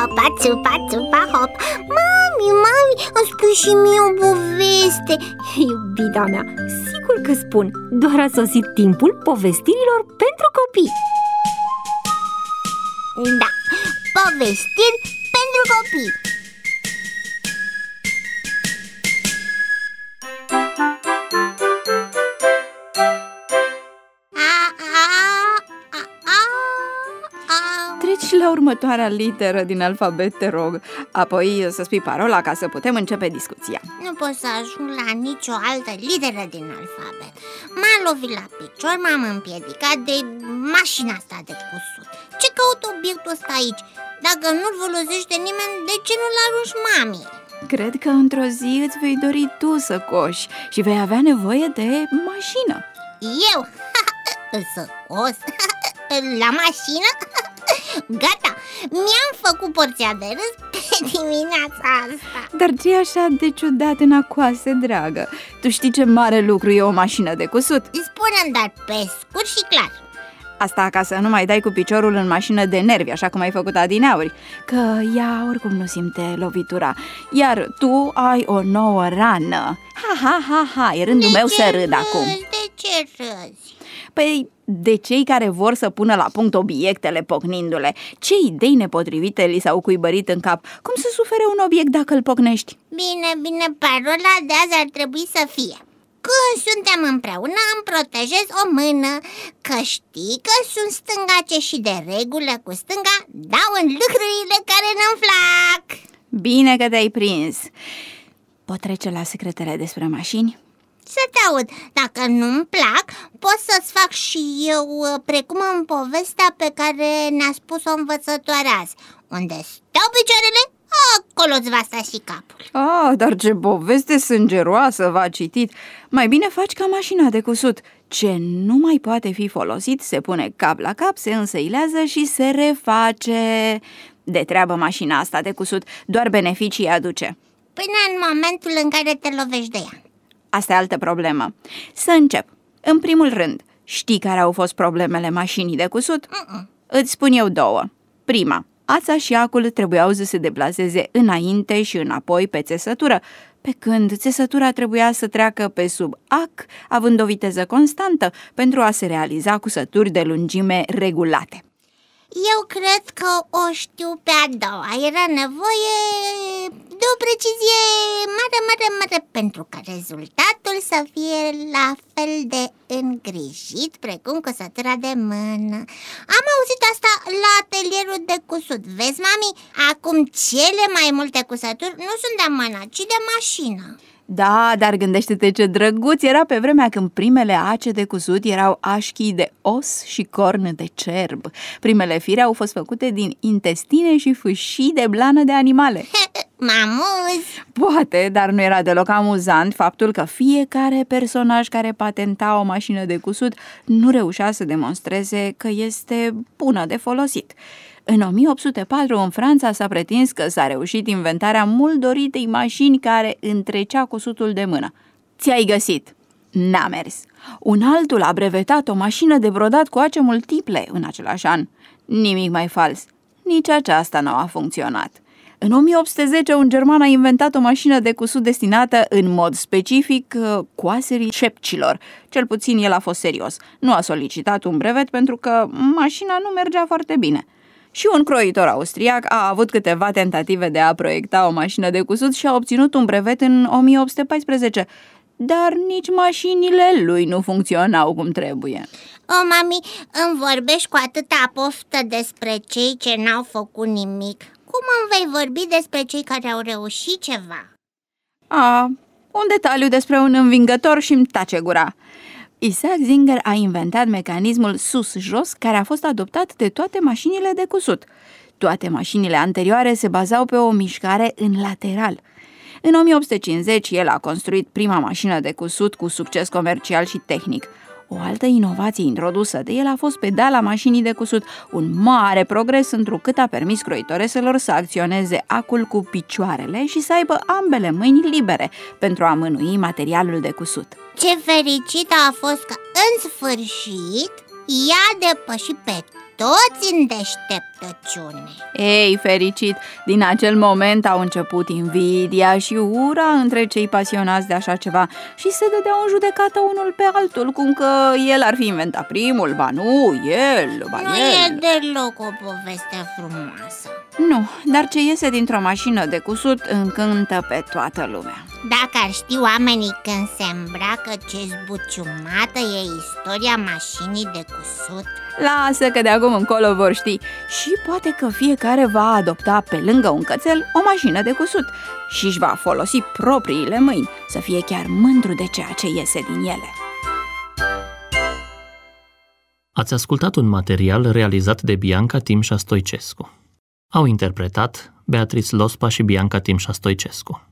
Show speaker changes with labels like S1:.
S1: țupa, țupa, țupa, hop. Mami, îmi spui și mie o poveste.
S2: Iubita mea, sigur că spun. Doar a sosit timpul povestirilor pentru copii.
S1: Da, povestiri pentru copii.
S3: Treci la următoarea literă din alfabet, te rog. Apoi să spui parola ca să putem începe discuția.
S1: Nu pot să ajung la nicio altă literă din alfabet. M-a lovit la picior, m-am împiedicat de mașina asta de cusut. Ce caut obiectul ăsta aici? Dacă nu-l folosește nimeni, de ce nu-l arunci mami?
S3: Cred că într-o zi îți vei dori tu să coși și vei avea nevoie de mașină.
S1: Eu? Să cos? La mașină? Gata, mi-am făcut porția de râs pe dimineața asta.
S3: Dar ce e așa de ciudat în acoase, dragă? Tu știi ce mare lucru e o mașină de cusut?
S1: Spune-mi, dar pe scurt și clar.
S3: Asta ca să nu mai dai cu piciorul în mașină de nervi, așa cum ai făcut adineauri, că ea oricum nu simte lovitura. Iar tu ai o nouă rană. Ha, e rândul meu să râd acum.
S1: De ce râzi?
S3: Păi, de cei care vor să pună la punct obiectele pocnindu-le. Ce idei nepotrivite li s-au cuibărit în cap? Cum să sufere un obiect dacă îl pocnești?
S1: Bine, parola de azi ar trebui să fie: când suntem împreună îmi protejez o mână, că știi că sunt stângace și de regulă cu stânga dau în lucrurile care nu-mi plac.
S3: Bine că te-ai prins. Pot trece la secretele despre mașini?
S1: Să te aud. Dacă nu-mi plac, pot să-ți fac și eu precum în povestea pe care ne-a spus-o învățătoarea azi. Unde stau picioarele, acolo îți va sta și capul.
S3: Dar ce poveste sângeroasă v-a citit. Mai bine faci ca mașina de cusut. Ce nu mai poate fi folosit se pune cap la cap, se însăilează și se reface. De treabă mașina asta de cusut, doar beneficii aduce.
S1: Până în momentul în care te lovești de ea.
S3: Asta e altă problemă. Să încep. În primul rând, știi care au fost problemele mașinii de cusut? Îți spun eu două. Prima, ața și acul trebuiau să se deplaseze înainte și înapoi pe țesătură, pe când țesătura trebuia să treacă pe sub ac, având o viteză constantă, pentru a se realiza cusături de lungime regulate.
S1: Eu cred că o știu pe a doua. Era nevoie de o precizie mare pentru ca rezultatul să fie la fel de îngrijit precum cusătura de mână. Am auzit asta la atelierul de cusut. Vezi, mami, acum cele mai multe cusături nu sunt de mână, ci de mașină.
S3: Da, dar gândește-te ce drăguț era pe vremea când primele ace de cusut erau așchii de os și corn de cerb. Primele fire au fost făcute din intestine și fâșii de blană de animale.
S1: M-amuz!
S3: Poate, dar nu era deloc amuzant faptul că fiecare personaj care patenta o mașină de cusut nu reușea să demonstreze că este bună de folosit. În 1804, în Franța, s-a pretins că s-a reușit inventarea mult doritei mașini care întrecea cusutul de mână. Ți-ai găsit? N-a mers. Un altul a brevetat o mașină de brodat cu ace multiple în același an. Nimic mai fals. Nici aceasta nu a funcționat. În 1810, un german a inventat o mașină de cusut destinată în mod specific coaserii șepcilor. Cel puțin el a fost serios. Nu a solicitat un brevet pentru că mașina nu mergea foarte bine. Și un croitor austriac a avut câteva tentative de a proiecta o mașină de cusut și a obținut un brevet în 1814, dar nici mașinile lui nu funcționau cum trebuie.
S1: Mami, îmi vorbești cu atâta poftă despre cei ce n-au făcut nimic. Cum îmi vei vorbi despre cei care au reușit ceva?
S3: Un detaliu despre un învingător și-mi tace gura. Isaac Singer a inventat mecanismul sus-jos, care a fost adoptat de toate mașinile de cusut. Toate mașinile anterioare se bazau pe o mișcare în lateral. În 1850, el a construit prima mașină de cusut cu succes comercial și tehnic. O altă inovație introdusă de el a fost pedala mașinii de cusut, un mare progres întrucât a permis croitoreselor să acționeze acul cu picioarele și să aibă ambele mâini libere pentru a mânui materialul de cusut.
S1: Ce fericită a fost că, în sfârșit, i-a depășit pe toți în deșteptăciune.
S3: Ei, fericit, din acel moment au început invidia și ura între cei pasionați de așa ceva și se dădeau în judecată unul pe altul, cum că el ar fi inventat primul, ba nu, el, ba
S1: Nu
S3: el.
S1: e deloc o poveste frumoasă.
S3: Nu, dar ce iese dintr-o mașină de cusut încântă pe toată lumea.
S1: Dacă ar ști oamenii când se îmbracă ce zbuciumată e istoria mașinii de cusut.
S3: Lasă că de acum încolo vor ști. Și poate că fiecare va adopta pe lângă un cățel o mașină de cusut și își va folosi propriile mâini, să fie chiar mândru de ceea ce iese din ele.
S4: Ați ascultat un material realizat de Bianca Timșa Stoicescu. Au interpretat Beatrice Lospa și Bianca Timșa Stoicescu.